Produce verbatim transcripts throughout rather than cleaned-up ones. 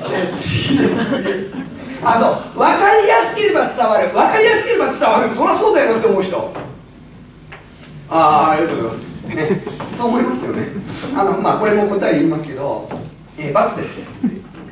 次です、次。あ、そう、分かりやすければ伝わる、分かりやすければ伝わる、そりゃそうだよなって思う人。ああ、ありがとうございます。ね、そう思いますよね。あの、まあ、これも答え言いますけど、えー、バツです。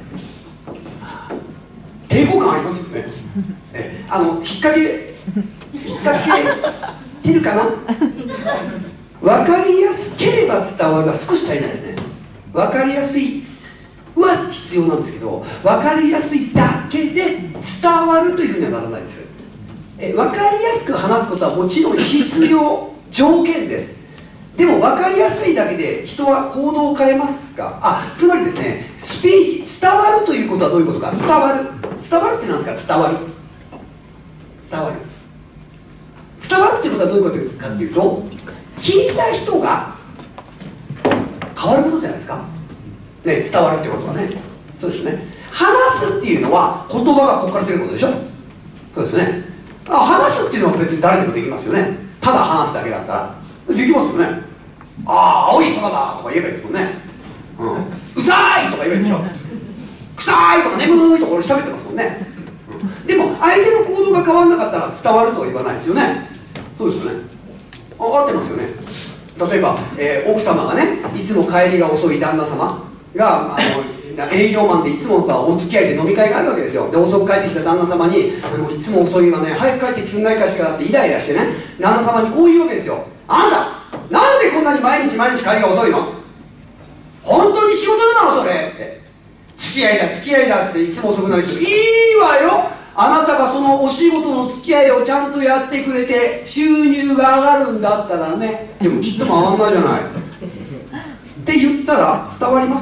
抵抗感ありますよね。えー、あの、引っ掛け、引っ掛けてるかな。分かりやすければ伝わるが少し足りないですね。分かりやすいは必要なんですけど、分かりやすいだけで伝わるというふうにはならないです。え分かりやすく話すことはもちろん必要条件です。でも分かりやすいだけで人は行動を変えますか。あ、つまりですね、スピーチ、伝わるということはどういうことか。伝わる、伝わるって何ですか。伝わる、伝わる伝わるっていうことはどういうことかっていうと、聞いた人が変わることじゃないですかね。伝わるってことはね、そうですよね。話すっていうのは言葉がここから出ることでしょ。そうですよね。あ、話すっていうのは別に誰でもできますよね。ただ話すだけだったらできますよね。ああ、青い空だとか言えばいいですもんね。うん、うざいとか言えばいいでしょ。臭いとか眠いとか俺喋ってますもんね。うん、でも相手の行動が変わらなかったら伝わるとは言わないですよね。そうですよね。あ、合ってますよね。例えば、えー、奥様がね、いつも帰りが遅い旦那様があの営業マンでいつもとお付き合いで飲み会があるわけですよ。で、遅く帰ってきた旦那様にあのいつも遅いわね、早く帰ってきてくんないかしらってイライラしてね、旦那様にこう言うわけですよ。あんたなんでこんなに毎日毎日帰りが遅いの。本当に仕事なのそれって。付き合いだ付き合いだっていつも遅くなる人いいわよ。あなたがそのお仕事の付き合いをちゃんとやってくれて収入が上がるんだったらね。でもきっとも上がんないじゃないって言ったら伝わります。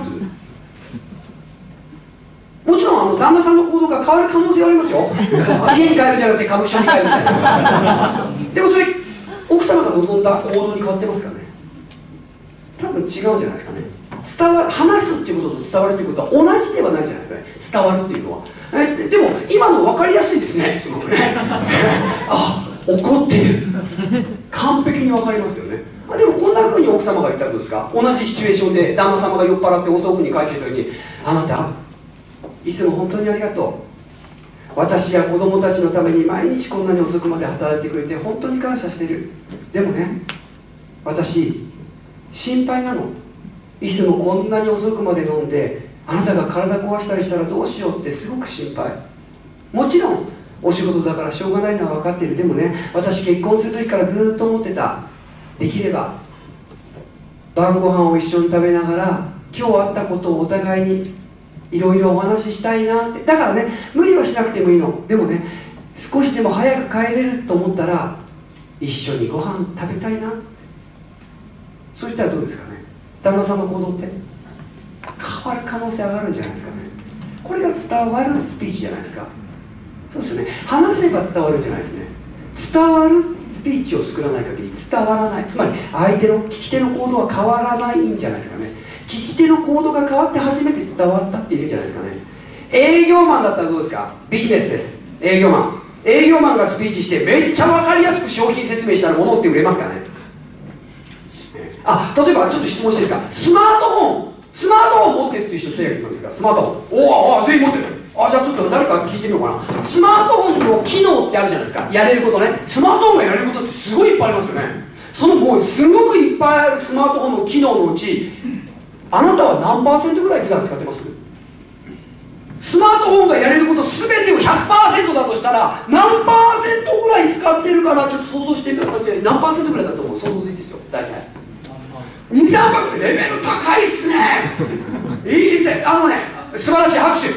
もちろんあの旦那さんの行動が変わる可能性はありますよ。家に帰るんじゃなくて歌舞伎町に帰るみたいな。でもそれ奥様が望んだ行動に変わってますかね。多分違うんじゃないですかね。伝わる、話すっていうことと伝わるっていうことは同じではないじゃないですかね。伝わるっていうのは。えでも今の分かりやすいですね、すごくね。あ、怒ってる。完璧に分かりますよね。あ、でもこんな風に奥様が言ったらどうですか。同じシチュエーションで旦那様が酔っ払って遅くに帰ってきた時に、あなたいつも本当にありがとう。私や子供たちのために毎日こんなに遅くまで働いてくれて本当に感謝してる。でもね、私心配なの。いつもこんなに遅くまで飲んであなたが体壊したりしたらどうしようってすごく心配。もちろんお仕事だからしょうがないのは分かっている。でもね、私結婚する時からずっと思ってた。できれば晩ご飯を一緒に食べながら今日あったことをお互いにいろいろお話ししたいなって。だからね、無理はしなくてもいいの。でもね、少しでも早く帰れると思ったら一緒にご飯食べたいなって。そういったらどうですかね。旦那さんの行動って変わる可能性上がるんじゃないですかね。これが伝わるスピーチじゃないですか。そうですよね。話せば伝わるんじゃないですね。伝わるスピーチを作らない限り伝わらない。つまり相手の聞き手の行動は変わらないんじゃないですかね。聞き手の行動が変わって初めて伝わったっているんじゃないですかね。営業マンだったらどうですか。ビジネスです。営業マン営業マンがスピーチしてめっちゃ分かりやすく商品説明したら物って売れますかね。あ、例えばちょっと質問していいですか。スマートフォンスマートフォン持ってるっていう人手を挙げてもいいですか。スマートフォン、おお、全員持ってる。あ、じゃあちょっと誰か聞いてみようかな。スマートフォンの機能ってあるじゃないですか。やれることね。スマートフォンがやれることってすごいいっぱいありますよね。そのもうすごくいっぱいあるスマートフォンの機能のうちあなたは何パーセントぐらい普段使ってます。スマートフォンがやれること全てを ひゃくパーセント だとしたら何パーセントぐらい使ってるかな。ちょっと想像してみよう。だって何パーセントぐらいだと思う。想像でいいですよ。大体に、さんパーセント。レベル高いっすね。いいですね。あのね、素晴らしい。拍手。せ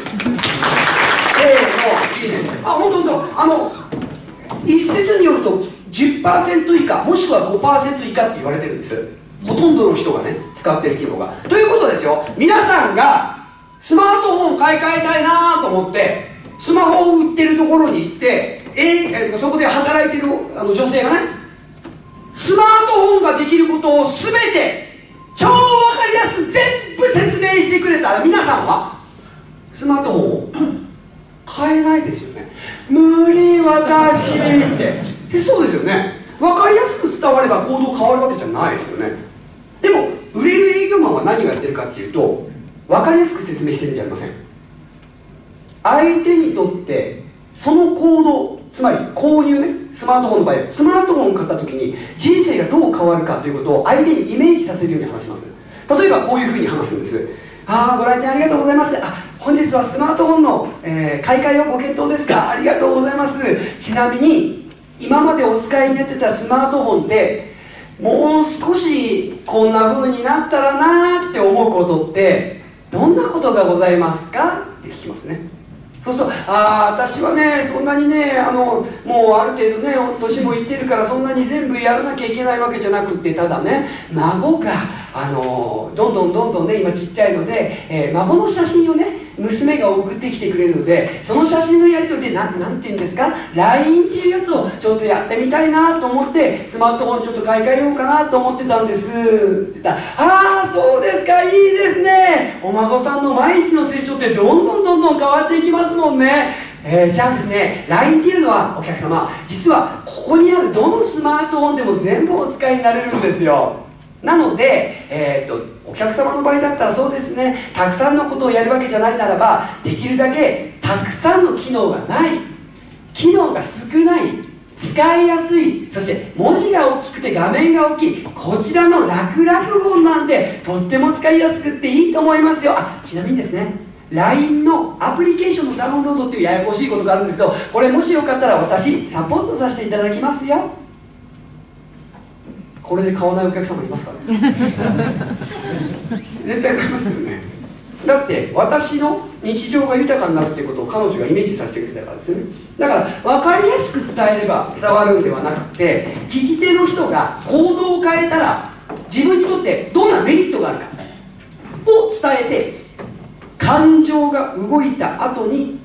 ーの、いいね。あ、ほんとほんと。あの一説によると じゅっパーセント 以下もしくは ごパーセント 以下って言われてるんです。ほとんどの人がね使ってる機能が。ということですよ。皆さんがスマートフォン買い替えたいなと思ってスマホを売ってるところに行って、えー、そこで働いてるあの女性がね、スマートフォンができることを全て超分かりやすく全部説明してくれたら皆さんはスマートフォンを買えないですよね。無理私ってえそうですよね。分かりやすく伝われば行動変わるわけじゃないですよね。でも売れる営業マンは何をやってるかっていうと分かりやすく説明してるんじゃありません。 相手にとってその行動、つまり購入ね、スマートフォンの場合、スマートフォンを買った時に人生がどう変わるかということを相手にイメージさせるように話します。例えばこういうふうに話すんです。ああ、ご来店ありがとうございます。あ、本日はスマートフォンの、えー買い替えをご検討ですか。ありがとうございます。ちなみに今までお使いになってたスマートフォンでもう少しこんな風になったらなーって思うことってどんなことがございますかって聞きますね。そうすると、ああ、私はね、そんなにね、あのもうある程度ね、年もいってるからそんなに全部やらなきゃいけないわけじゃなくって、ただね、孫があのどんどんどんどんね、今ちっちゃいので、えー孫の写真をね、娘が送ってきてくれるので、その写真のやり取りでな、なんていうんですか、ライン っていうやつをちょっとやってみたいなと思って、スマートフォンちょっと買い替えようかなと思ってたんですって言ったら、ああ、そうですか、いいですね。お孫さんの毎日の成長ってどんどんどんどん変わっていきますもんね。えー、じゃあですね、ライン っていうのはお客様、実はここにあるどのスマートフォンでも全部お使いになれるんですよ。なので、えー、っとお客様の場合だったらそうですね、たくさんのことをやるわけじゃないならば、できるだけたくさんの機能がない、機能が少ない、使いやすい、そして文字が大きくて画面が大きい、こちらの楽々本なんてとっても使いやすくっていいと思いますよ。あ、ちなみにですね、ライン のアプリケーションのダウンロードっていうややこしいことがあるんですけど、これもしよかったら私サポートさせていただきますよ。これで買わないお客様いますかね絶対買いますよね。だって私の日常が豊かになるっていうことを彼女がイメージさせてくれたからですよね。だから分かりやすく伝えれば伝わるんではなくて、聞き手の人が行動を変えたら自分にとってどんなメリットがあるかを伝えて、感情が動いた後に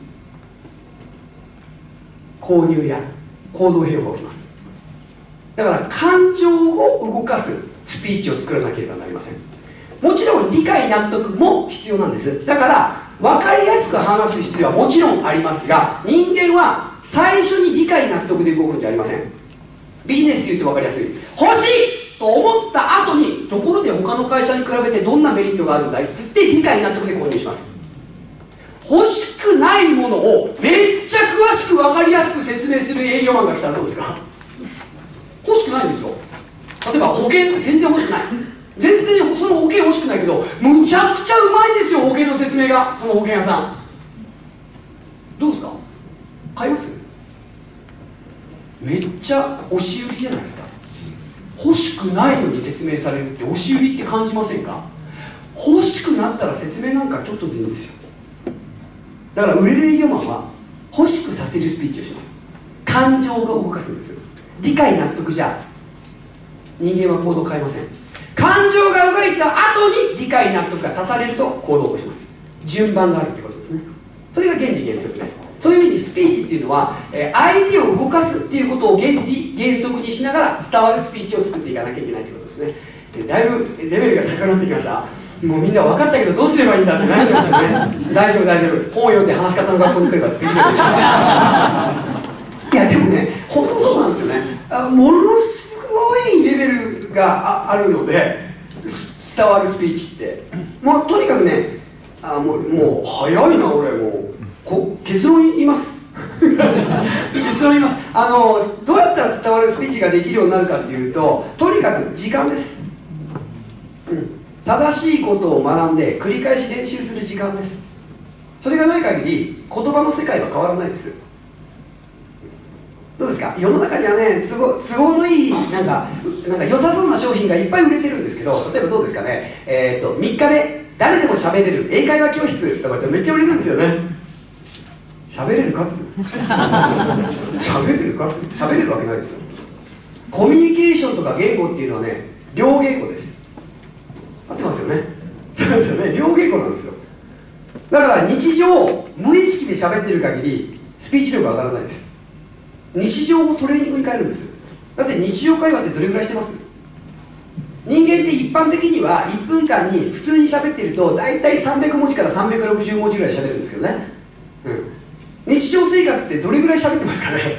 購入や行動変容が起きます。だから感情を動かすスピーチを作らなければなりません。もちろん理解納得も必要なんです。だから分かりやすく話す必要はもちろんありますが、人間は最初に理解納得で動くんじゃありません。ビジネスで言うと分かりやすい、欲しいと思った後に、ところで他の会社に比べてどんなメリットがあるんだいって言って理解納得で購入します。欲しくないものをめっちゃ詳しく分かりやすく説明する営業マンが来たらどうですか。欲しくないんですよ。例えば保険全然欲しくない、全然その保険欲しくないけどむちゃくちゃうまいんですよ、保険の説明が。その保険屋さんどうですか、買います？めっちゃ押し売りじゃないですか。欲しくないのに説明されるって押し売りって感じませんか？欲しくなったら説明なんかちょっとでいいんですよ。だから売れる営業マンは欲しくさせるスピーチをします。感情が動かすんですよ。理解納得じゃ人間は行動を変えません。感情が動いた後に理解納得が足されると行動を起こします。順番があるってことですね。それが原理原則です。そういうふうにスピーチっていうのは、えー、相手を動かすっていうことを原理原則にしながら伝わるスピーチを作っていかなきゃいけないってことですね。でだいぶレベルが高くなってきました。もうみんな分かったけどどうすればいいんだって悩んでますよね大丈夫大丈夫、本を読んで話し方の学校に来れば次でもいいいやでもね、本当そうなんですよね。あ、ものすごいレベルが あ, あるので伝わるスピーチってもうとにかくね、あもう、もう早いな俺、もうこ結論言います結論言います。あのどうやったら伝わるスピーチができるようになるかっていうと、とにかく時間です、うん、正しいことを学んで繰り返し練習する時間です。それがない限り言葉の世界は変わらないです。どうですか、世の中にはね、都合、都合のいいなんか、なんか良さそうな商品がいっぱい売れてるんですけど、例えばどうですかね、えー、とみっかで誰でも喋れる英会話教室とかってめっちゃ売れるんですよね。喋れるかつ喋れるかつ喋れるわけないですよ。コミュニケーションとか言語っていうのはね、両言語です。合ってますよね。そうですよね、両言語なんですよ。だから日常無意識で喋ってる限りスピーチ力が上がらないです。日常をトレーニングに変えるんです。だって日常会話ってどれぐらいしてます？人間って一般的にはいっぷんかんに普通に喋ってると大体さんびゃくもじからさんびゃくろくじゅうもじぐらい喋るんですけどね、うん、日常生活ってどれぐらい喋ってますかね。ね、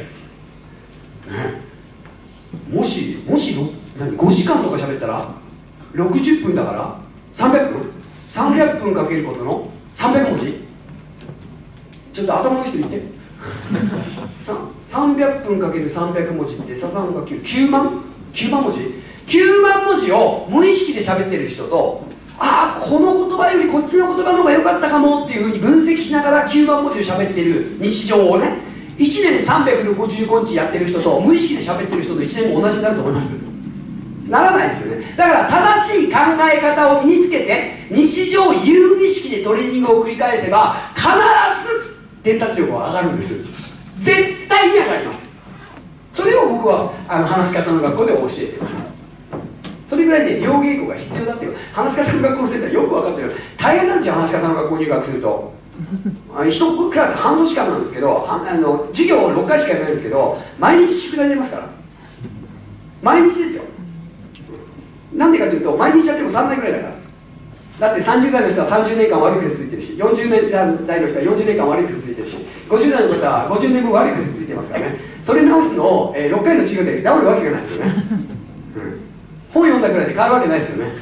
もしもし何ごじかんとか喋ったらろくじゅっぷんだからさんびゃっぷん ?さんびゃっぷんかけることのさんびゃくもじ、ちちょっと頭の人言ってさんびゃっぷんかけるさんびゃくもじってさんかけるきゅうまんきゅうまんもじきゅうまんもじを無意識で喋ってる人と、ああこの言葉よりこっちの言葉の方が良かったかもっていうふうに分析しながらきゅうまんもじを喋ってる日常をね、いちねんでさんびゃくごじゅうごにちやってる人と無意識で喋ってる人といちねんも同じになると思います？ならないですよね。だから正しい考え方を身につけて日常有意識でトレーニングを繰り返せば必ず伝達力は上がるんです。絶対に上がります。それを僕はあの話し方の学校で教えてます。それぐらいで両稽古が必要だっていう話し方の学校の先生はよく分かってる。大変なんですよ、話し方の学校入学すると。一クラス半年間なんですけど、あの授業ろっかいしかやらないんですけど、毎日宿題出ますから。毎日ですよ。なんでかというと、毎日やってもさんだいぐらいだから。だってさんじゅうだいの人はさんじゅうねんかん悪い癖ついてるし、よんじゅうねんだいの人はよんじゅうねんかん悪い癖ついてるし、ごじゅうだいの方はごじゅうねんぶん悪い癖ついてますからね。それ直すのを、えー、ろっかいの授業で治るわけがないですよね、うん、本読んだぐらいで変わるわけないですよね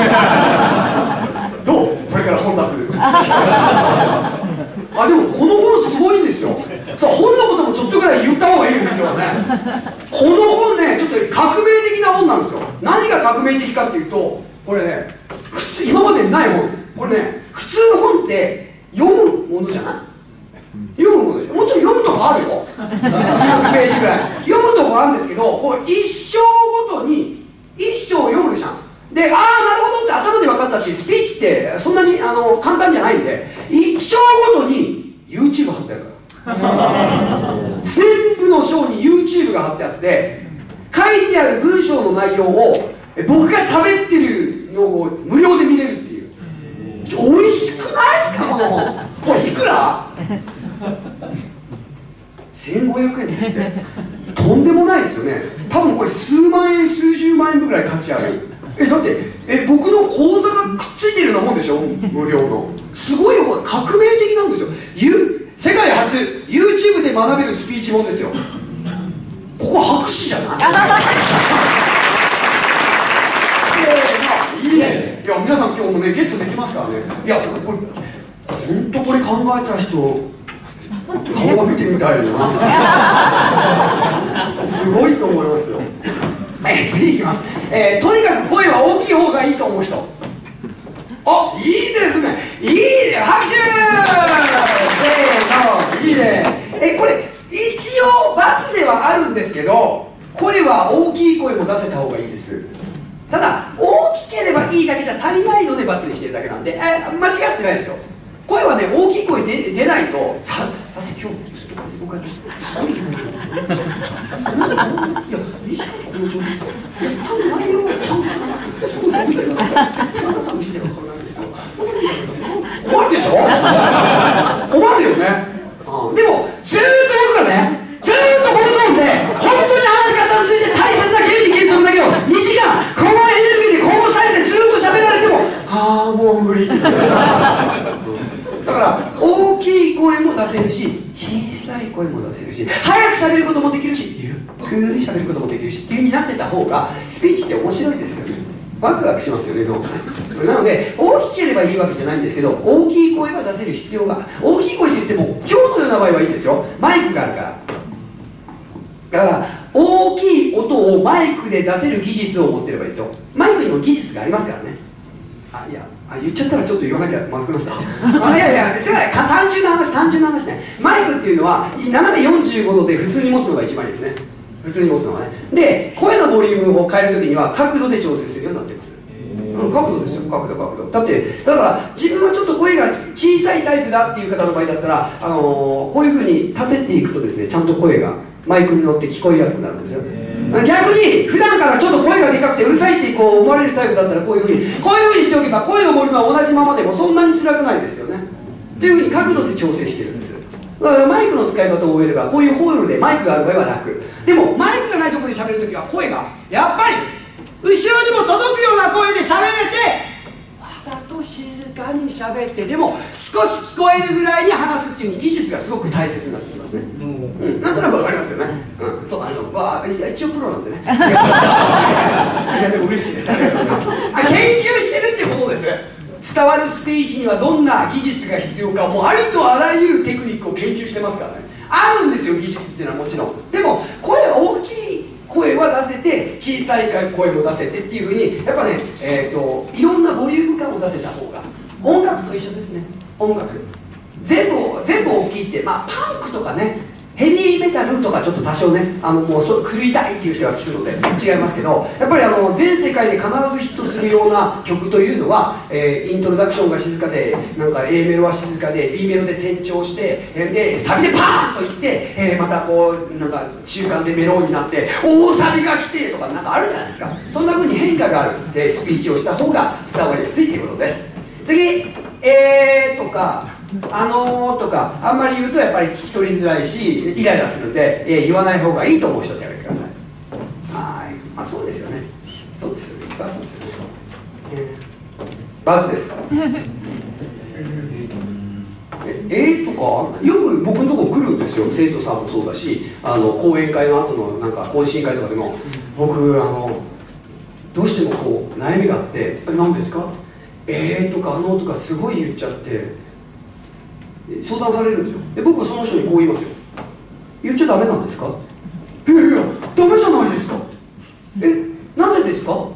どうこれから本出すあ、でもこの本すごいんですよ。さあ本のこともちょっとぐらい言った方がいいよね、今日はね。この本ね、ちょっと革命的な本なんですよ。何が革命的かっていうと、これね、普通今までにない本。これね、普通本って読むものじゃない？読むものでしょ。もちろん読むとこあるよ。ひゃくページぐらい読むとこあるんですけど、こう一章ごとに一章読むじゃん。で、ああなるほどって頭で分かったっていうスピーチってそんなにあの簡単じゃないんで、一章ごとに YouTube 貼ってあるから全部の章に YouTube が貼ってあって、書いてある文章の内容を僕が喋ってるのを無料で見れるっていう。美味しくないですかこの本。これいくらせんごひゃくえんですって。とんでもないですよね。多分これ数万円数十万円分ぐらい価値ある。えだってえ僕の口座がくっついてるようなもんでしょ、無料の。すごいよ、革命的なんですよ。ゆ世界初 YouTube で学べるスピーチ本ですよ。ここ拍手じゃないいいね。いや皆さん今日もねゲットできますからね。いやこれ本当これ考えた人顔を見てみたいなすごいと思いますよ。え次いきます、えー、とにかく声は大きい方がいいと思う人。あ、いいですね、いいね、拍手せーの、いいね。えこれ一応×ではあるんですけど、声は大きい声も出せた方がいいです。ただ大きければいいだけじゃ足りないので×にしてるだけなんで、え間違ってないですよ。声はね、大きい声で出ないとさ、だって今日僕はすごいよいや、いいじゃんこの調子ですよ。いや、ちゃんと内容をちゃんとすごいよみたいな、絶対あなたの見てるからなんですよ。困るでしょ困るよね、うん、でもずーっと僕がね、ずーっとこのトーンで本当に話し方について大切な原理原則だけをにじかんこのエネルギーでこのサイズでずーっと喋られても、ああもう無理ってだから大きい声も出せるし、小さい声も出せるし、早く喋ることもできるし、ゆっくり喋ることもできるしっていう風になってた方がスピーチって面白いですよね。ワクワクしますよね、脳がね。なので大きければいいわけじゃないんですけど、大きい声は出せる必要が、大きい声って言っても今日のような場合はいいんですよ。マイクがあるから。だから大きい音をマイクで出せる技術を持ってればいいですよ。マイクにも技術がありますからね。あ、いや、あ、言っちゃったらちょっと言わなきゃまずくなったあ、いやいや、それは単純な話、単純な話ね。マイクっていうのは斜めよんじゅうごどで普通に持つのが一番いいですね。普通に持つのがね。で、声のボリュームを変えるときには角度で調整するようになってます。うん、角度ですよ、角度角度。だってだから自分はちょっと声が小さいタイプだっていう方の場合だったら、あのー、こういうふうに立てていくとですね、ちゃんと声がマイクに乗って聞こえやすくなるんですよ。逆に普段からちょっと声がでかくてうるさいってこう思われるタイプだったら、こういうふうにこういうふうにしておけば声のボリュームは同じままでもそんなに辛くないですよね。というふうに角度で調整してるんです。だからマイクの使い方を覚えれば、こういうホールでマイクがある場合は楽。でもマイクがないところで喋るときは声がやっぱり後ろにも届くような声で喋れて、わざと静かに喋って、でも少し聞こえるぐらいに話すっていう技術がすごく大切になってきますね。うん、なんとなくわかりますよね。うん、そう、あの、わあ、いや、一応プロなんでね。いや、でも嬉しいです。ありがとうございます。あ、研究してるってことです。伝わるスピーチにはどんな技術が必要か、もうありとあらゆるテクニックを研してますからね。あるんですよ、技術っていうのはもちろん。でも声は大きい声は出せて、小さい声も出せてっていうふうに、やっぱね、えーと、いろんなボリューム感を出せた方が、音楽と一緒ですね。音楽全部全部大きいって、まあパンクとかね、ヘビーメタルとかちょっと多少ね、あのもうそ狂いたいっていう人が聞くので違いますけど、やっぱりあの全世界で必ずヒットするような曲というのは、えー、イントロダクションが静かで、なんか A メロは静かで B メロで転調して、えー、でサビでパーンといって、えー、またこうなんか中間でメロになって大サビが来てとかなんかあるじゃないですか。そんな風に変化があるでスピーチをした方が伝わりやすいということです。次、えーとかあのーとかあんまり言うとやっぱり聞き取りづらいしイライラするんで、えー、言わない方がいいと思う人手挙げてください。はい、まあそうですよね。そうですよね。そうですよね。えー、バズです。えーとかよく僕のところ来るんですよ。生徒さんもそうだし、あの講演会の後のなんか懇親会とかでも僕あのどうしてもこう悩みがあって「え何ですか?」えーとかあのとかすごい言っちゃって相談されるんですよ。で僕はその人にこう言いますよ。言っちゃダメなんですか？いやいやダメじゃないですか。えなぜですか？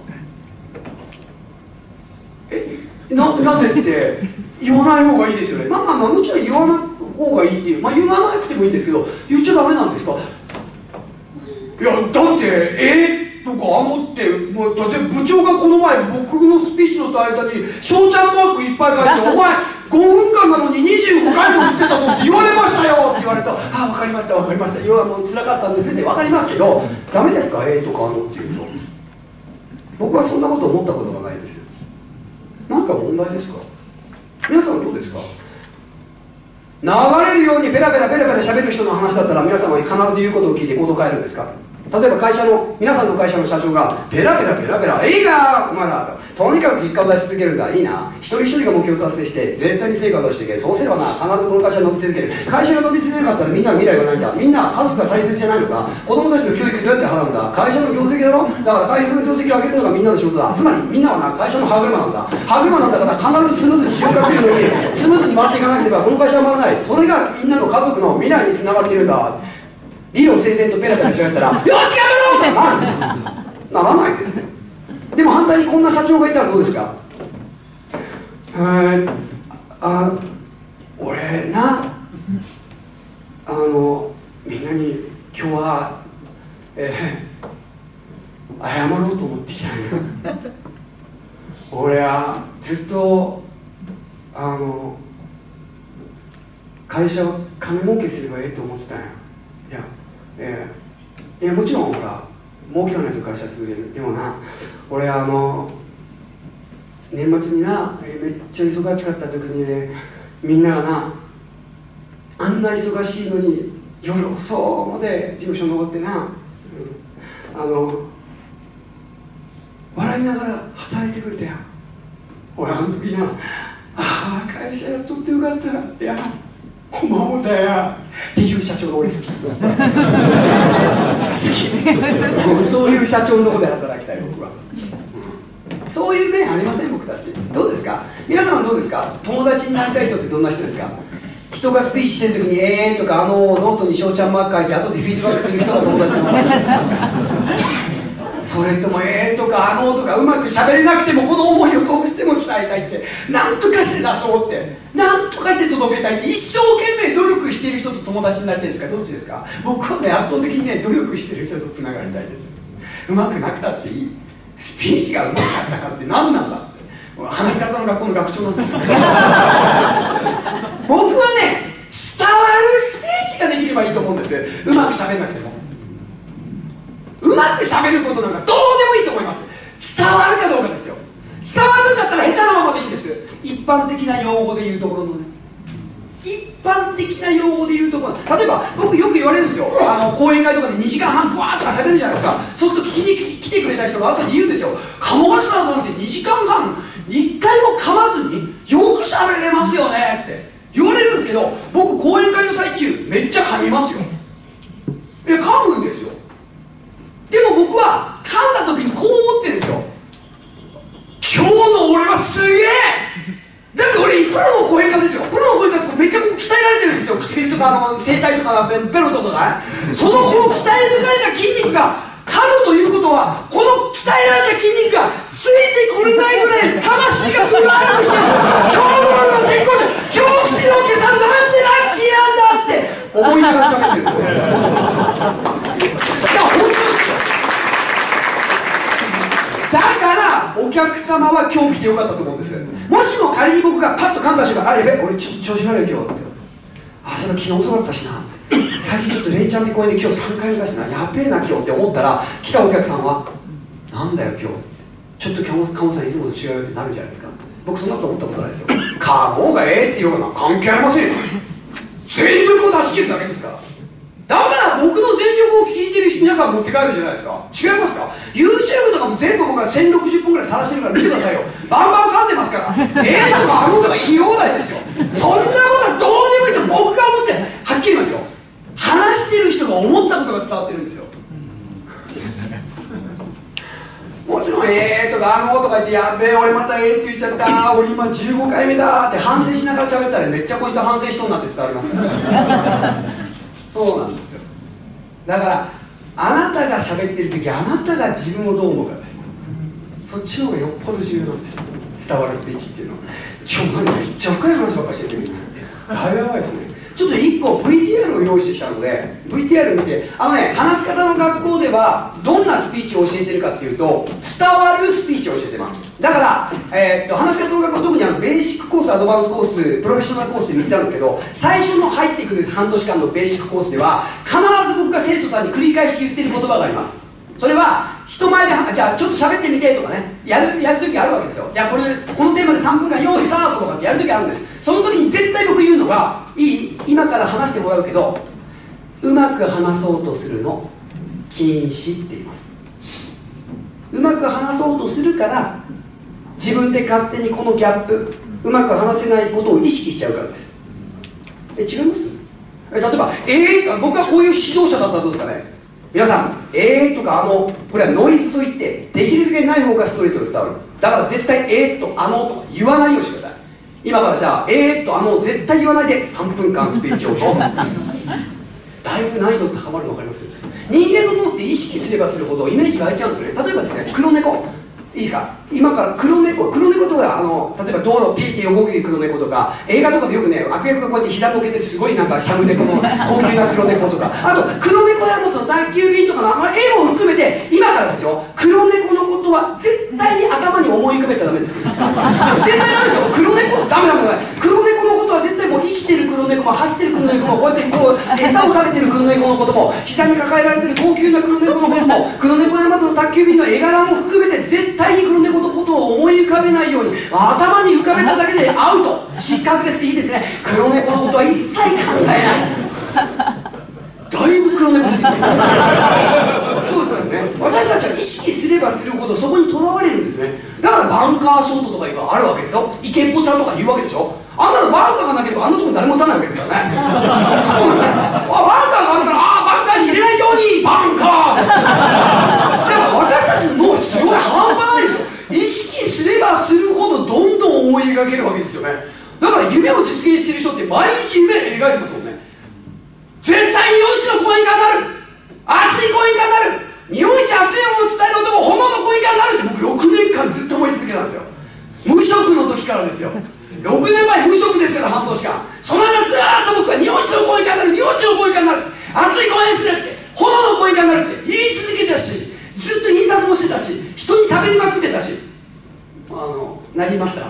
え な, なぜって言わない方がいいですよね。まあまあまあもちろん言わない方がいいっていう、まあ言わなくてもいいんですけど、言っちゃダメなんですか？いやだってえーとかあのってもう例えば部長がこの前僕のスピーチの間に翔ちゃんマークいっぱい書いて「お前ごふんかんなのににじゅうごかいも言ってたぞ」って言われましたよって言われると「ああ分かりました分かりました」要はもう辛かったんですって分かりますけど、ダメですか？えーとかあのって言うと僕はそんなこと思ったことがないですよ。何か問題ですか？皆さんどうですか？流れるようにペラペラペラペラ喋る人の話だったら皆様に必ず言うことを聞いて行動変えるんですか？例えば会社の皆さんの会社の社長がペラペラペラペラ「いいかお前ら」と「とにかく結果を出し続けるんだいいな一人一人が目標を達成して絶対に成果を出していけそうすればな必ずこの会社が伸び続ける会社が伸び続けなかったらみんなの未来がないんだみんな家族が大切じゃないのか子供たちの教育どうやって払うんだ会社の業績だろだから会社の業績を上げるのがみんなの仕事だつまりみんなはな会社の歯車なんだ歯車なんだから必ずスムーズに循環するのにスムーズに回っていかなければこの会社は回らないそれがみんなの家族の未来につながっているんだ理論整然とペラペラしゃべったら「よしやめろ!」とかなるならないですよ。でも反対にこんな社長がいたらどうですか？えー、あ俺なあのみんなに今日は、えー、謝ろうと思ってきたんよ俺はずっとあの会社を金儲けすればええと思ってたんや。いや、えー、いやもちろんほら儲けはないと会社続けるでもな俺あの年末になめっちゃ忙しかった時にねみんながなあんな忙しいのに夜遅まで事務所残ってな、うん、あの笑いながら働いてくれたやん。俺あの時なああ会社やっとってよかったなってやほんま思ったやっていう社長が俺好き好きそういう社長のとこで働きたい僕は、うん、そういう面ありません僕たちどうですか皆さんはどうですか友達になりたい人ってどんな人ですか人がスピーチしてる時に「えー」とかあのノートに翔ちゃんマーク書いて後でフィードバックする人が友達の方ですかそれとも「えー」とか「あの」とかうまくしゃべれなくてもこの思いをどうしても伝えたいって何とかして出そうって何とかして届けたいって一生懸命努力している人と友達になりたいですかどっちですか僕はね圧倒的にね努力している人とつながりたいですうまくなくたっていいスピーチがうまくなったからって何なんだって話し方の学校の学長なんですけど僕はね伝わるスピーチができればいいと思うんですうまくしゃべんなくてもうまくしゃべることなんかどうでもいいと思います伝わるかどうかですよ伝わるんだったら下手なままでいいんです一般的な用語で言うところのね一般的な用語で言うところ例えば僕よく言われるんですよあの講演会とかでにじかんはんブワーとかしゃべるじゃないですかそうすると聞きに来てくれた人が後で言うんですよ鴨頭さんってにじかんはんいっかいも噛まずによくしゃべれますよねって言われるんですけど僕講演会の最中めっちゃ噛みますよいや噛むんですよでも僕は噛んだ時にこう思ってるんですよ今日の俺はすげえだって俺プロの講演家ですよプロの講演家ってめっちゃ鍛えられてるんですよよ。唇とかあの声帯とかベロとかね。そのこの鍛え抜かれた筋肉が噛むということは、この鍛えられた筋肉がついてこれないぐらい魂がドライブしてる。今日の俺は絶好調。今日来てるお客さんなんてラッキーなんだって思いながら喋ってるんですよ。いや本当ですよ。だからお客様は今日来てよかったと思うんです。もしも仮に僕がパッと噛んだ瞬間、あ、やべ、俺ちょっと調子悪い今日って、あ、それ昨日遅かったしな、最近ちょっとレイちゃんで公園で今日さんかいめだしな、やべえな今日って思ったら、来たお客さんはなんだよ今日ちょっとカモさんいつもと違うよってなるんじゃないですか。僕そんなこと思ったことないですよ。カモがええって言うような関係ありませんよ。全力を出し切るだけですから。だから僕の全力を聞いてる皆さん持って帰るんじゃないですか。違いますか。 YouTube とかも全部僕はせんろくじゅっぽんぐらい晒してるから見てくださいよ。バンバン噛んでますから。ええとかあのとか言い放題ですよ。そんなことはどうでもいいと僕が思って、はっきり言いますよ、話してる人が思ったことが伝わってるんですよ。もちろん「えー」とか「あの」とか言って「やべえ俺またえー」って言っちゃった俺今じゅうごかいめだって反省しながら喋ったら、めっちゃこいつは反省しとんなって伝わりますからそうなんですよ。だからあなたが喋ってる時、あなたが自分をどう思うかです。そっちの方がよっぽど重要なんですよ、伝わるスピーチっていうのは。今日何めっちゃ深い話ばっかしてるけど、だいぶやばいですね。ちょっといっこ ブイティーアール を用意してきたので ブイティーアール 見て、あのね、話し方の学校ではどんなスピーチを教えてるかっていうと、伝わるスピーチを教えてます。だから、えー、っと話し方の学校、特にあのベーシックコース、アドバンスコース、プロフェッショナルコースで見てたんですけど、最初の入ってくる半年間のベーシックコースでは必ず僕が生徒さんに繰り返し言ってる言葉があります。それは人前で、じゃあちょっと喋ってみてとかね、やるやる時あるわけですよ。じゃあこれこのテーマでさんぷんかん用意スタートとかってやる時あるんです。その時に絶対僕言うのが、いい、今から話してもらうけどうまく話そうとするの禁止って言います。うまく話そうとするから自分で勝手にこのギャップ、うまく話せないことを意識しちゃうからです。え、違います？え、例えばえー、僕がこういう指導者だったらどうですかね。皆さん、えーとかあの、これはノイズといって、できるだけない方がストレートで伝わる。だから絶対えーとあのとか言わないようにしてください。今からじゃあえーとあの絶対言わないでさんぷんかんスピーチをどうぞ。だいぶ難易度高まるの分かります？人間の脳って意識すればするほどイメージが湧いちゃうんですよね。例えばですね、黒猫いいですか。今から黒猫黒猫とか、あの例えば道路をピーって横切る黒猫とか、映画とかでよくね、悪役がこうやって膝のけてるすごいなんかシャム猫の高級な黒猫とか、あと黒猫や元の宅急便とかのあの絵も含めて、今からですよ、黒猫のことは絶対に頭に思い浮かべちゃダメです。絶対ダメですよ。黒猫ダメなことない。黒猫のことは絶対もう生きてる黒猫も走ってる黒猫も、こうやってこう餌を食べてる黒猫のことも、膝に抱えられてる高級な黒猫のことも、黒猫や元の宅急便の絵柄も含めて絶対に黒猫のことを思い浮かべないように、頭に浮かべただけでアウト、失格です。いいですね。黒猫のことは一切考えない。だいぶ黒猫出てきましたそうですよね。私たちは意識すればするほどそこにとらわれるんですね。だからバンカーショットとかいうのがあるわけですよ。イケポチャとか言うわけでしょ。あんなのバンカーがなければあんなとこに誰も打たないわけですからねそうなんだ。あ、バンカーがあるから、ああバンカーに入れないようにバンカーだから私たちの脳すごい半端ないですよ。意識すればするほどどんどん思い描けるわけですよね。だから夢を実現してる人って毎日夢描いてますもんね。絶対日本一の講演家になる、熱い講演家になる、日本一熱い思いを伝える男、炎の講演家になるって僕ろくねんかんずっと思い続けたんですよ。無職の時からですよ。ろくねんまえ無職ですから半年間。その間ずーっと僕は日本一の講演家になる、日本一の講演家になる、熱い講演するって、炎の講演家になるって言い続けてたし、ずっと印刷もしてたし、人に喋りまくってたし、あのなりました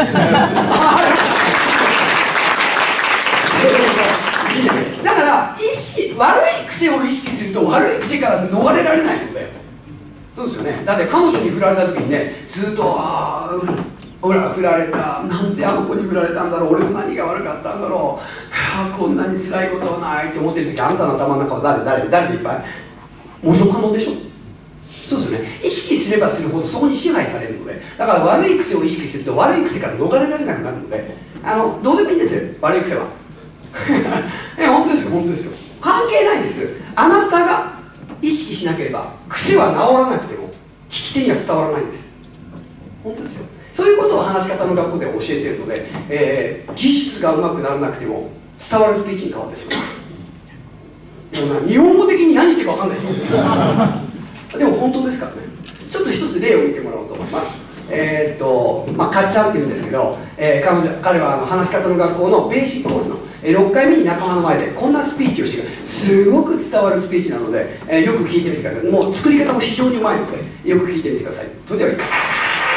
だから意識、悪い癖を意識すると悪い癖から逃れられないので。そうですよね。だって彼女に振られた時にね、ずっとああほら振られた、なんであの子に振られたんだろう、俺も何が悪かったんだろう、はあこんなに辛いことはないって思ってる時、あなたの頭の中は誰誰誰でいっぱい元カノでしょ。そうですよね。意識すればするほどそこに支配されるので、だから悪い癖を意識すると悪い癖から逃れられなくなるので、あのどうでもいいんですよ、悪い癖はえ本当ですよ、本当ですよ。関係ないんです。あなたが意識しなければ癖は治らなくても聞き手には伝わらないんです。本当ですよ。そういうことを話し方の学校では教えているので、えー、技術がうまくならなくても伝わるスピーチに変わってしまいます。でもな、日本語的に何言ってるか分かんないでしょでも本当ですからね。ちょっと一つ例を見てもらおうと思います。えー、っとまあかっちゃんっていうんですけど、えー、彼女彼はあの話し方の学校のベーシックコースの、えー、ろっかいめに仲間の前でこんなスピーチをしてくる。すごく伝わるスピーチなので、えー、よく聞いてみてください。もう作り方も非常にうまいのでよく聞いてみてください。それではいきます。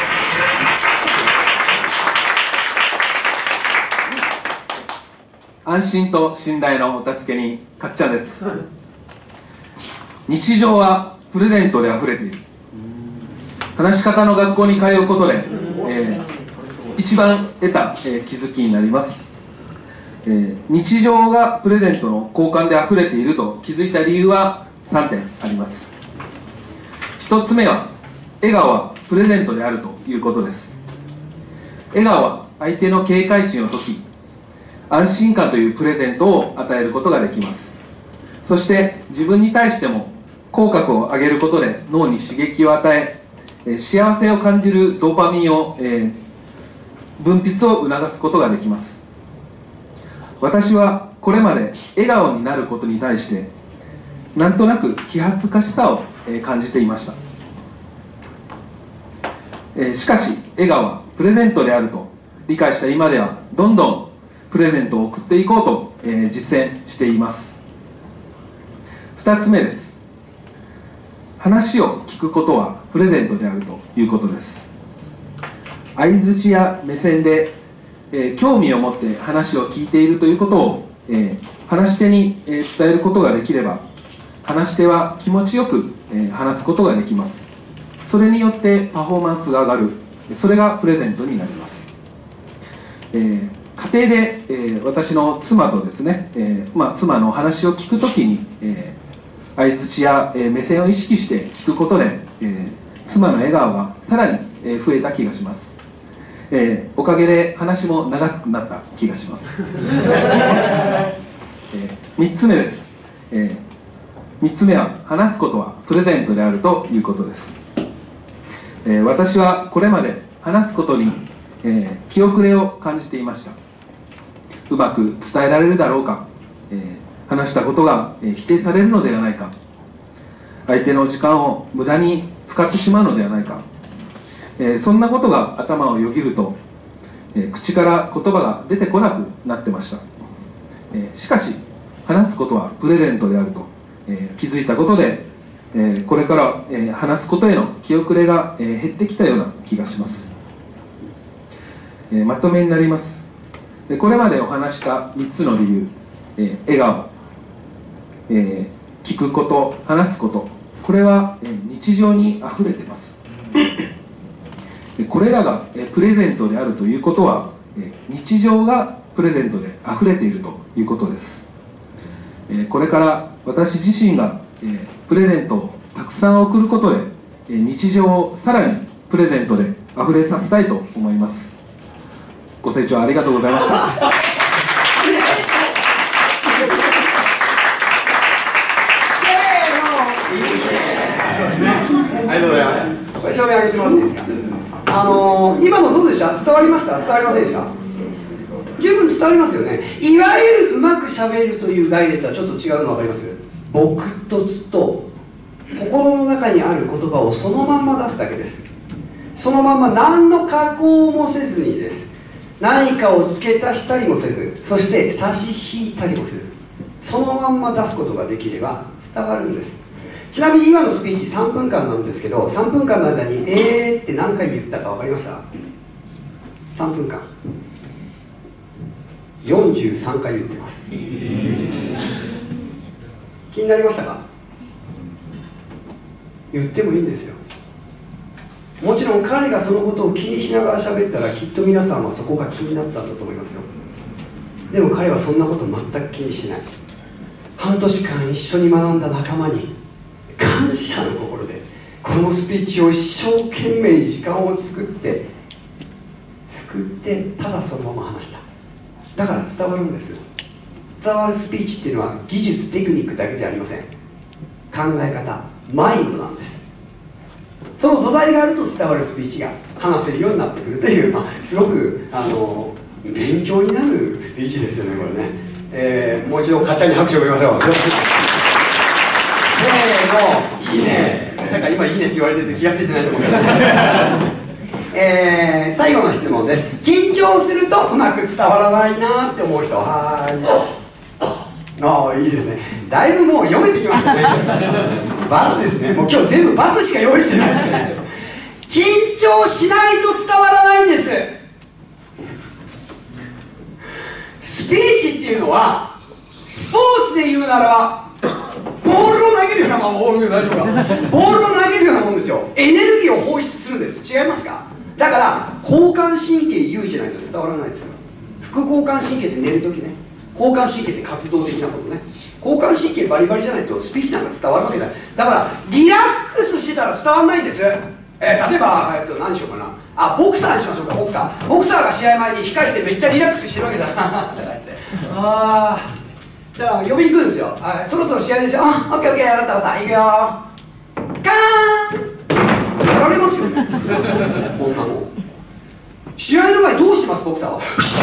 安心と信頼のお助けにかっちゃんです。日常はプレゼントであふれている。話し方の学校に通うことで、えー、一番得た、えー、気づきになります。えー、日常がプレゼントの交換であふれていると気づいた理由はさんてんあります。ひとつめは、笑顔はプレゼントであるということです。笑顔は相手の警戒心を解き、安心感というプレゼントを与えることができます。そして自分に対しても口角を上げることで脳に刺激を与え、幸せを感じるドーパミンを、えー、分泌を促すことができます。私はこれまで笑顔になることに対してなんとなく気恥ずかしさを、えー、感じていました。えー、しかし笑顔はプレゼントであると理解した今ではどんどんプレゼントを送っていこうと、えー、実践しています。ふたつめです。話を聞くことはプレゼントであるということです。相づちや目線で、えー、興味を持って話を聞いているということを、えー、話し手に、えー、伝えることができれば、話し手は気持ちよく、えー、話すことができます。それによってパフォーマンスが上がる、それがプレゼントになります。えー、家庭で、えー、私の妻とですね、えーまあ、妻の話を聞くときに、えー相づちや、えー、目線を意識して聞くことで、えー、妻の笑顔がさらに、えー、増えた気がします。えー、おかげで話も長くなった気がします。えー、みっつめです。えー、みっつめは話すことはプレゼントであるということです。えー、私はこれまで話すことに、えー、気遅れを感じていました。うまく伝えられるだろうか、えー話したことが否定されるのではないか、相手の時間を無駄に使ってしまうのではないか、えー、そんなことが頭をよぎると、えー、口から言葉が出てこなくなってました。えー、しかし話すことはプレゼントであると、えー、気づいたことで、えー、これから、えー、話すことへの気遅れが、えー、減ってきたような気がします。えー、まとめになります。でこれまでお話したみっつの理由、えー、笑顔、えー、聞くこと、話すこと、これは、えー、日常にあふれています。これらが、えー、プレゼントであるということは、えー、日常がプレゼントであふれているということです。えー、これから私自身が、えー、プレゼントをたくさん送ることで、えー、日常をさらにプレゼントであふれさせたいと思います。ご清聴ありがとうございました。 そうですね。ありがとうございます。これ証明上げてもらっていいですか。あのー、今のどうでした？伝わりました？伝わりませんでした？十分伝わりますよね。いわゆるうまくしゃべるという概念とはちょっと違うの分かります？朴突と心の中にある言葉をそのまんま出すだけです。そのまんま何の加工もせずにです。何かを付け足したりもせず、そして差し引いたりもせず、そのまんま出すことができれば伝わるんです。ちなみに今のスピーチさんぷんかんなんですけど、さんぷんかんの間に「えー」って何回言ったか分かりました？さんぷんかんよんじゅうさんかい言ってます。気になりましたか？言ってもいいんですよ。もちろん彼がそのことを気にしながら喋ったらきっと皆さんはそこが気になったんだと思いますよ。でも彼はそんなこと全く気にしない。半年間一緒に学んだ仲間に感謝の心でこのスピーチを一生懸命時間を作って作ってただそのまま話した。だから伝わるんです。伝わるスピーチっていうのは技術テクニックだけじゃありません。考え方、マインドなんです。その土台があると伝わるスピーチが話せるようになってくるという、まあ、すごくあの勉強になるスピーチですよね、これね。 えー、もう一度かっちゃんに拍手を送りましょう。せーの、いいね。まさか今いいねって言われてて気が付いてないと思うけどえー、最後の質問です。緊張するとうまく伝わらないなって思う人。はーい。ああ、いいですね。だいぶもう読めてきましたね。×ですね。もう今日全部×しか用意してないですね。緊張しないと伝わらないんです。スピーチっていうのはスポーツで言うならばボールを投げるような、まあ、ボール大丈夫かボールを投げるようなもんですよ。エネルギーを放出するんです。違いますか？だから交感神経優位じゃないと伝わらないですよ。副交感神経って寝るときね。交感神経って活動的なことね。交感神経バリバリじゃないとスピーチなんか伝わるわけだ。だからリラックスしてたら伝わらないんです。えー、例えば、えー、と何しようかなあボクサーにしましょうか。ボクサーボクサーが試合前に控室でめっちゃリラックスしてるわけだとか言ってあーだから呼びに来るんですよ。あそろそろ試合ですよ。あオッケーオッケー分かった分かった行くよガーンやられますよねこんなの。試合の前どうしてますボクサーは。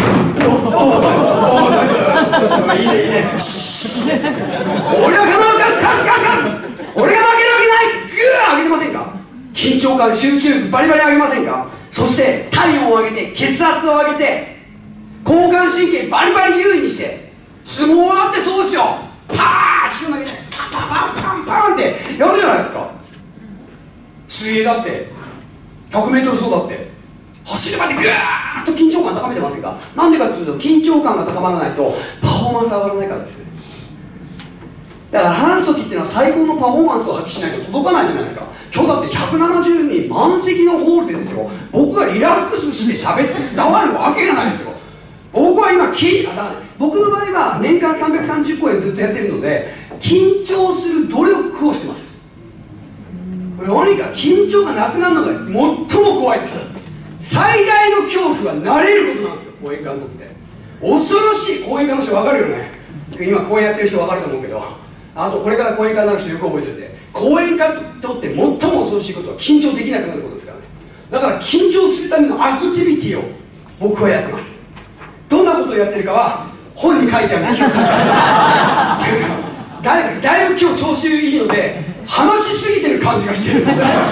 いいねいいね俺は必ず勝つ勝つ勝つ勝つ俺が負けるわけないグー上げてませんか。緊張感集中バリバリ上げませんか。そして体温を上げて血圧を上げて交感神経バリバリ優位にして相撲だってそうですよ。パーッシュ投げてパンパンパンパンパンってやるじゃないですか。水泳だってひゃくメートル走だって走るまでぐーっと緊張感高めてませんか。なんでかっていうと緊張感が高まらないとパフォーマンス上がらないからですね。だから話す時っていうのは最高のパフォーマンスを発揮しないと届かないじゃないですか。今日だってひゃくななじゅうにん満席のホールでですよ僕がリラックスして喋って伝わるわけがないですよ。僕は今きあだから僕の場合は年間さんびゃくさんじゅっこえんずっとやってるので緊張する努力をしてます。これ何か緊張がなくなるのが最も怖いです。最大の恐怖は慣れることなんですよ。講演家にとって恐ろしい。講演家の人分かるよね。今講演やってる人分かると思うけどあとこれから講演家になる人よく覚えてて講演家にとって最も恐ろしいことは緊張できなくなることですからね。だから緊張するためのアクティビティを僕はやってます。どんなことをやってるかは本に書いてあるので今日活躍してだいぶだいぶ今日調子いいので話しすぎてる感じがしてる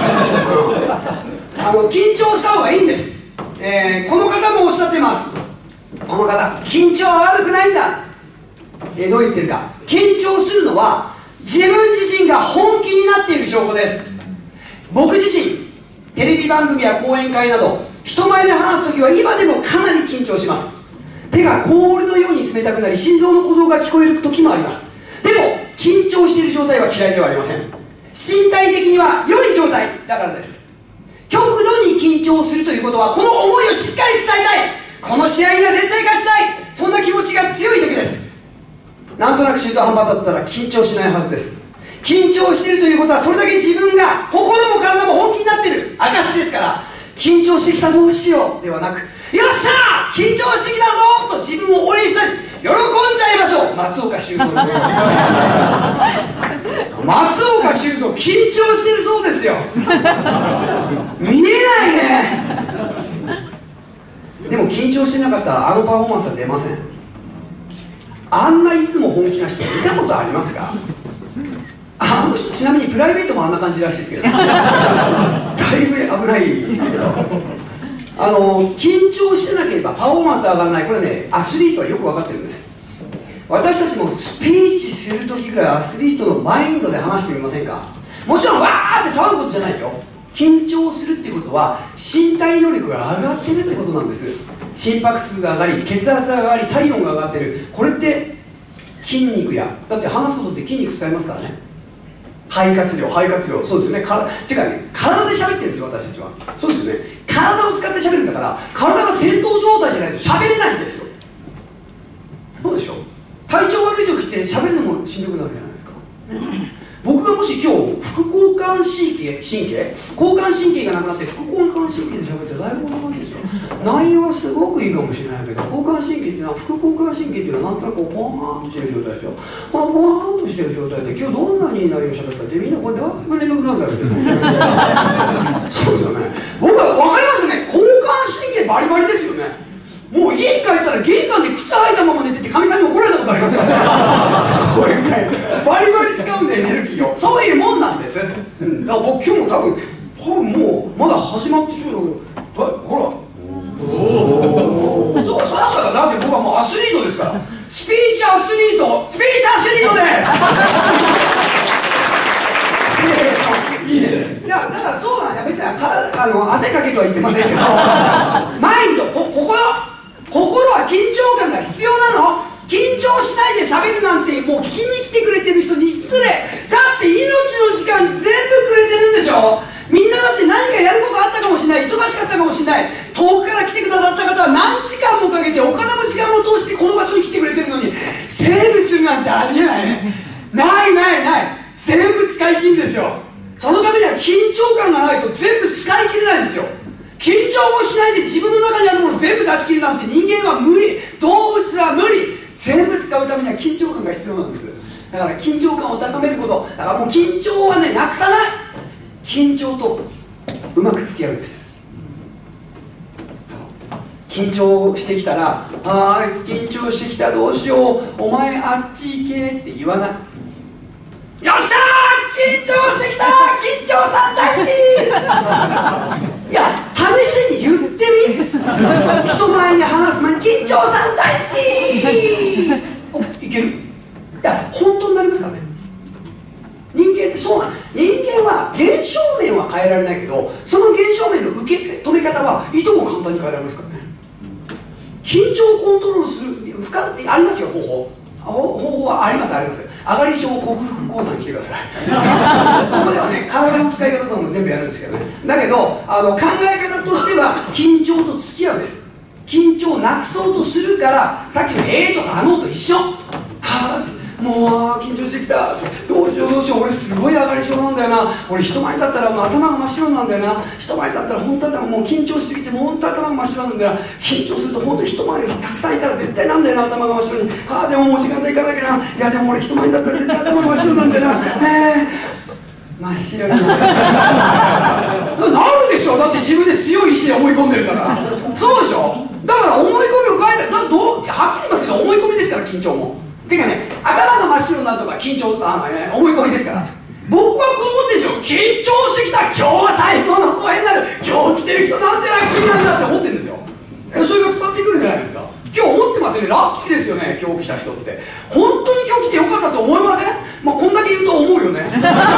あの緊張した方がいいんです、えー、この方もおっしゃってます。この方緊張は悪くないんだ、えー、どう言ってるか。緊張するのは自分自身が本気になっている証拠です。僕自身テレビ番組や講演会など人前で話すときは今でもかなり緊張します。手が氷のように冷たくなり心臓の鼓動が聞こえる時もあります。でも緊張している状態は嫌いではありません。身体的には良い状態だからです。極度に緊張するということはこの思いをしっかり伝えたい、この試合には絶対勝ちたい、そんな気持ちが強い時です。なんとなく中途半端だったら緊張しないはずです。緊張しているということはそれだけ自分が心も体も本気になっている証ですから、緊張してきたどうしようではなく、よっしゃー緊張してきたぞと自分を応援したり喜んじゃいましょう。松岡修造の声です松岡修造緊張してるそうですよ見えないねでも緊張してなかったらあのパフォーマンスは出ません。あんないつも本気な人見たことありますか？あの人ちなみにプライベートもあんな感じらしいですけどだいぶ危ないですけどあの緊張してなければパフォーマンス上がらない。これねアスリートはよく分かってるんです。私たちもスピーチする時ぐらいアスリートのマインドで話してみませんか？もちろんわーって騒ぐことじゃないですよ。緊張するってことは身体能力が上がってるってことなんです。心拍数が上がり血圧が上がり体温が上がってる。これって筋肉やだって話すことって筋肉使いますからね。肺活量肺活量そうですよね。かてかね体で喋ってるんですよ私たちは。そうですよね。体を使って喋るんだから体が戦闘状態じゃないと喋れないんですよ。そうでしょ。体調悪い時って喋るのもしんどくなるじゃないですか、ね、僕がもし今日副交感神経神経交感神経がなくなって副交感神経で喋ってだいぶこんな感じですよ。内容はすごくいいかもしれないけど交感神経っていうのは副交感神経っていうのはなんとなくポワーンとしてる状態ですよ。このポワーンとしてる状態で今日どんなに内容喋ったってみんなこれだいぶ眠くなるんだけどそうですよね。僕は分かりますよね。交感神経バリバリですよね。もう家に帰ったら玄関で靴履いたまま寝ててかみさんに怒られたことありますよねこれバリバリ使うんでエネルギーを。そういうもんなんです、うん、だから僕今日も多分多分もうまだ始まってちょうどほらおおそうそりゃそうだ。だって僕はもうアスリートですから。スピーチアスリートスピーチアスリートですいいね。いやだからそうなんだ。別にあの汗かけとは言ってませんけどマインドこ心心は緊張感が必要なの。緊張しないで喋るなんてもう聞きに来てくれてる人に失礼だって。命の時間全部くれてるんでしょ。みんなだって何かやることあったかもしれない、忙しかったかもしれない、遠くから来てくださった方は何時間もかけてお金も時間も通してこの場所に来てくれてるのにセーブするなんてありえないね。ないないない。全部使い切るんですよ。そのためには緊張感がないと全部使い切れないんですよ。緊張もしないで自分の中にあるものを全部出し切るなんて人間は無理、動物は無理。全部使うためには緊張感が必要なんです。だから緊張感を高めること、だからもう緊張はねなくさない。緊張とうまく付き合うんです。そう緊張してきたら「あー緊張してきたどうしようお前あっち行け」って言わない。よっしゃー緊張してきた緊張さん大好きいや試しに言ってみ人前に話す前に緊張さん大好きおいける。いや本当になりますからね。人間ってそうなの。人間は現象面は変えられないけどその現象面の受け止め方はいとも簡単に変えられますからね。緊張をコントロールする深ありますよ。方法方法はありますあります。上がり症克服講座に来てくださいそこではね体の使い方とかも全部やるんですけどね。だけどあの考え方としては緊張と付き合うんです。緊張をなくそうとするからさっきの「えー」とか「あの」と一緒。はあもう緊張してきたどうしようどうしよう俺すごい上がり症なんだよな。俺人前だったらもう頭が真っ白なんだよな。人前だったら本当はもう緊張しすぎてもう本当頭が真っ白なんだよ。緊張すると本当に人前がたくさんいたら絶対なんだよな頭が真っ白に。ああでももう時間で行かなきゃな。いやでも俺人前だったら絶対頭が真っ白なんだよな。えー、真っ白になるなるでしょ。だって自分で強い意志で思い込んでるんだからそうでしょ。だから思い込みを変えたらどうはっきり言いますけど思い込みですから緊張も。ていうかね、頭が真っ白になるとか緊張あの、ね、思い込みですから。僕はこう思ってるんですよ。緊張してきた今日は最高の公演になる今日来てる人なんてラッキーなんだって思ってるんですよ。それが伝わってくるんじゃないですか。今日思ってますよね。ラッキーですよね今日来た人って。本当に今日来てよかったと思いません？まあこんだけ言うと思うよね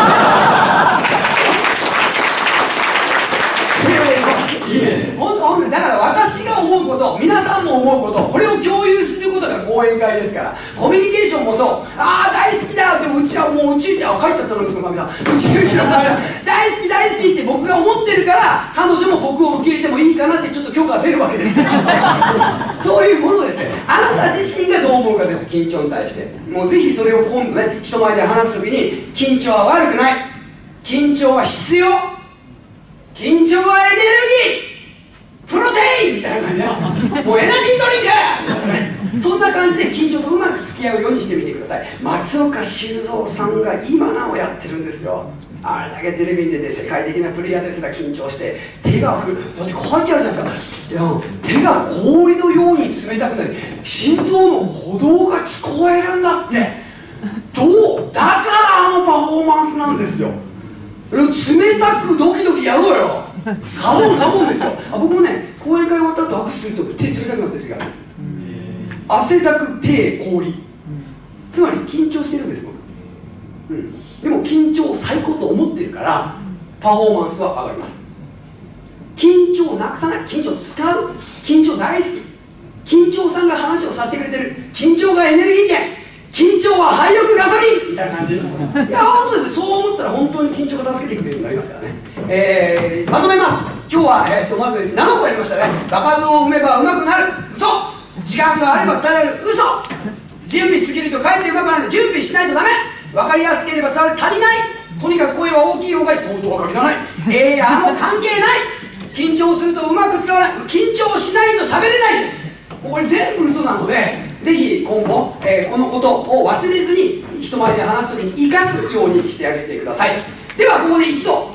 いいね。ほんとほんとだから私が思うこと皆さんも思うことこれを共有することが講演会ですから。コミュニケーションもそう。ああ大好きだでもうちはもううちあ帰っちゃったのうちのかみさんうちうちのかみさん大好き大好きって僕が思ってるから彼女も僕を受け入れてもいいかなってちょっと許可が出るわけですよそういうものですね。あなた自身がどう思うかです。緊張に対してもうぜひそれを今度ね人前で話すときに緊張は悪くない緊張は必要緊張はエネルギープロテインみたいな感じでもうエナジードリンクみたいなねそんな感じで緊張とうまく付き合うようにしてみてください。松岡修造さんが今なおやってるんですよ。あれだけテレビに出て世界的なプレイヤーですら緊張して手がふだって書いてあるじゃないですか。いや手が氷のように冷たくなり心臓の鼓動が聞こえるんだって。どうだからあのパフォーマンスなんですよ。冷たくドキドキやろうよカモンカモンですよ。あ僕もね講演会終わった後握手すると手冷たくなってる時があるんです。汗だく手氷つまり緊張してるんです僕、うん、でも緊張を最高と思ってるからパフォーマンスは上がります。緊張をなくさない緊張を使う緊張大好き緊張さんが話をさせてくれてる緊張がエネルギー源緊張は廃屋ガソリンみたいな感じいや本当ですそう思ったら本当に緊張が助けてくれるようになりますからね。えー、まとめます。今日は、えー、とまずななこやりましたね。場数を踏めば上手くなる嘘時間があれば伝えられる嘘準備しすぎるとかえって上手くなる準備しないとダメ分かりやすければ伝わる足りないとにかく声は大きい方が相当は限らないえー、あの関係ない緊張するとうまく伝わらない緊張しないと喋れないです。これ全部嘘なのでぜひ今後、えー、このことを忘れずに人前で話すときに生かすようにしてあげてください。ではここで一度、え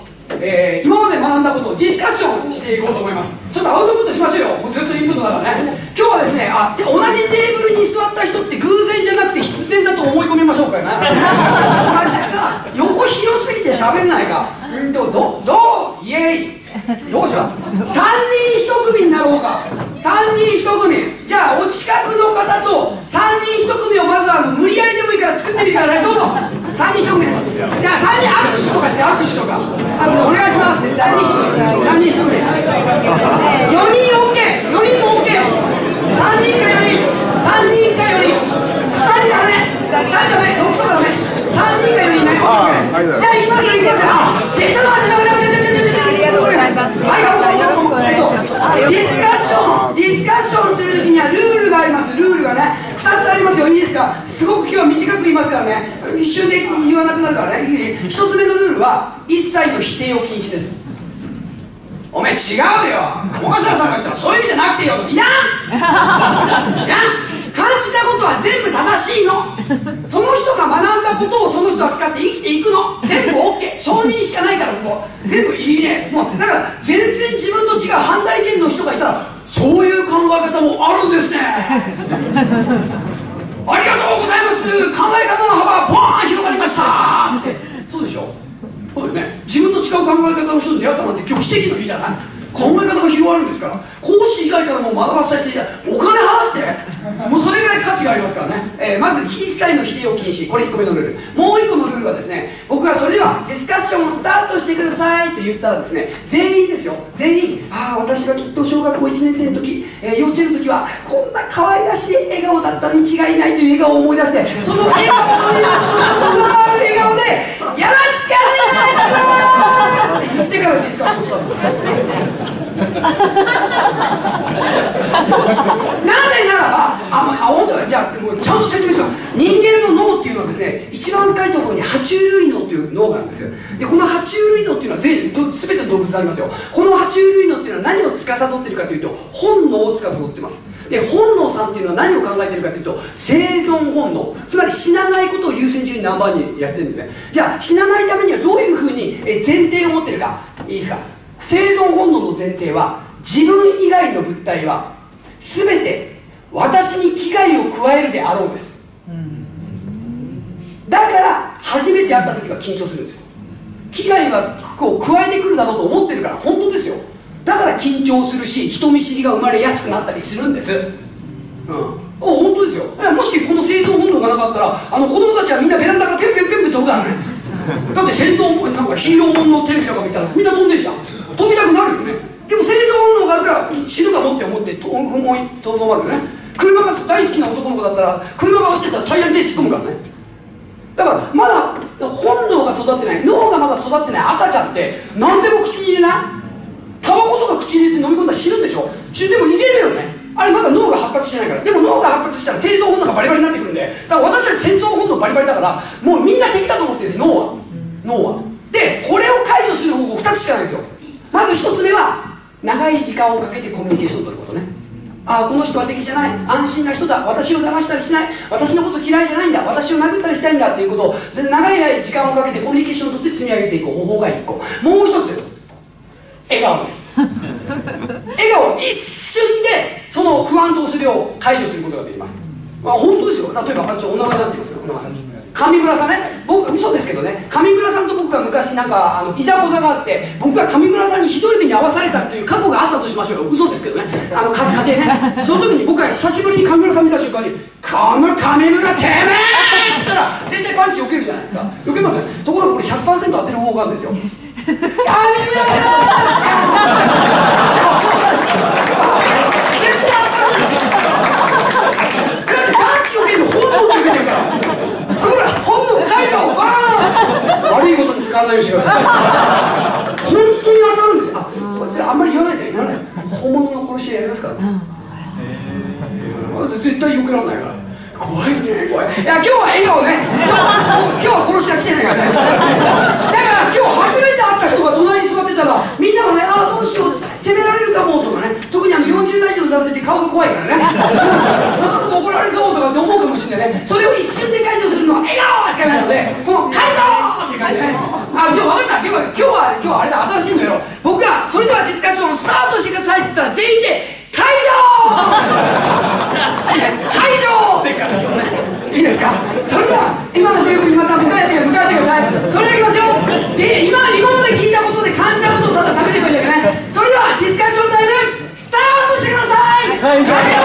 えー、今まで学んだことをディスカッションしていこうと思います。ちょっとアウトプットしましょうよ。もうずっとインプットだからね。今日はですね、あ、で同じテーブルに座った人って偶然じゃなくて必然だと思い込みましょうかね。横広すぎて喋れないか。うんでもどどうイエイどうしよう。さんにんひと組になろうか。さんにんひと組。じゃあお近くの方とさんにんひと組をまずあの無理やりでもいいから作ってみてください。どうぞ。さんにんひと組です。じゃあさんにん握手とかして握手とかあお願いしますって。さんにんひと組さんにんひと組よにん オーケーよにんも オーケー さんにんかよにんさんにんかよにんふたりダメふたりダメろくとかダメさんにんかよにんね。じゃあいきますよいきますよ。あでちょっと待ってちょっと待ってちょっと待ってえっと、ディスカッションディスカッションするときにはルールがあります。ルールがねふたつありますよ。いいですか。すごく今日は短く言いますからね。一瞬で言わなくなるからね。ひとつめのルールは一切の否定を禁止です。おめえ違うよ小笠原さんが言ったらそういう意味じゃなくてよいらんいらん感じたことは全部正しいの。その人が学んだことをその人は使って生きていくの。全部 オーケー 承認しかないからもう全部いいね。もうだから全然自分と違う反対意見の人がいたらそういう考え方もあるんですねありがとうございます。考え方の幅がポーン広がりましたってそうでしょ。そうだよね。自分と違う考え方の人と出会ったなんて今日奇跡の日じゃない。考え方が広がるんですから。講師以外からも学ばさせてお金払ってもうそれぐらい価値がありますからね。えー、まず一切の否定を禁止。これいっこめのルール。もういっこのルールはですね、僕がそれではディスカッションをスタートしてくださいと言ったらですね、全員ですよ全員ああ私はきっと小学校いちねん生の時、えー、幼稚園の時はこんな可愛らしい笑顔だったに違いないという笑顔を思い出してその笑顔をちょっと上回る笑顔でよろしくお願いしますって言ってからディスカッションスタートですなぜならばあ、あ、本当はじゃあもうちゃんと説明します。人間の脳っていうのはですね一番深いところに爬虫類脳という脳があるんですよ。でこの爬虫類脳っていうのは全全ての動物ありますよ。この爬虫類脳っていうのは何を司っているかというと本能を司っています。で本能さんっていうのは何を考えているかというと生存本能、つまり死なないことを優先順位ナンバーにやってるんですね。じゃあ死なないためにはどういうふうに前提を持ってるかいいですか。生存本能の前提は自分以外の物体は全て私に危害を加えるであろうです。だから初めて会った時は緊張するんですよ。危害はを加えてくるだろうと思ってるから本当ですよ。だから緊張するし人見知りが生まれやすくなったりするんです。うん、本当ですよ。もしこの生存本能がなかったらあの子供たちはみんなベランダからペンペンペンペン飛ぶからねだって戦闘なんかヒーローもののテレビとか見たらみんな飛んでるじゃん。飛びたくなるよね。でも生存本能があるから死ぬかもって思ってと思いとどまるよね。車が大好きな男の子だったら車が走ってたらタイヤに手突っ込むからね。だからまだ本能が育ってない脳がまだ育ってない赤ちゃんって何でも口に入れない。タバコとか口に入れて飲み込んだら死ぬんでしょ。死ぬでも入れるよね。あれまだ脳が発達してないから。でも脳が発達したら生存本能がバリバリになってくるんでだから私たち生存本能バリバリだからもうみんな敵だと思ってるんです脳は脳は。でこれを解除する方法ふたつしかないんですよ。まずひとつめは長い時間をかけてコミュニケーションを取ることね。ああこの人は敵じゃない安心な人だ私を騙したりしない私のこと嫌いじゃないんだ私を殴ったりしたいんだっていうことを長い時間をかけてコミュニケーションを取って積み上げていく方法がいっこ。もうひとつ笑顔です笑顔一瞬でその不安と恐れを解除することができます。まあ本当ですよ。例えばあっちお名前なんて言いますか。お名前上村さんね。僕嘘ですけどね上村さんと僕が昔なんかあのいざこざがあって僕が上村さんにひどい目に遭わされたという過去があったとしましょうよ。嘘ですけどねあの家庭ねその時に僕が久しぶりに上村さん見た瞬間に「この上村てめえ!」っつったら絶対パンチ避けるじゃないですか。避けますね。ところがこれ ひゃくパーセント 当てる方法があるんですよ。上村さん絶対当たるんですよ。だってパンチ避けるの本能で避けてるからところが本能解除バーン悪いことに使わないようにしてください本当に当たるんですよ。あ、そっちあんまり言わないで言わない本物の殺し屋やりますからね、うん、絶対避けられないから怖いね怖い。いや今日は笑顔ね今日、今日は殺し屋来てないからねだから今日初めて会った人が隣に座ってたらみんながねああどうしよう責められるかもとかね特にあのよんじゅう代以上の男性って顔が怖いからねなんか怒られそうとかって思うかもしれないね。それを一瞬で解除するのは笑顔しかないのでこの解除っていう感じでねああ、じゃあ分かった。今日は今日はあれだ、新しいのやろう。僕がそれではディスカッションスタートしてくださいって言ったら全員で会場会場でっから今日ね、いいですか。それでは今のゲームにまた迎えて迎えてください。それではいきますよ。で、今今まで聞いたことで感じたことをただ喋ってくればいいんだよね。それではディスカッションタイムスタートしてください。 会場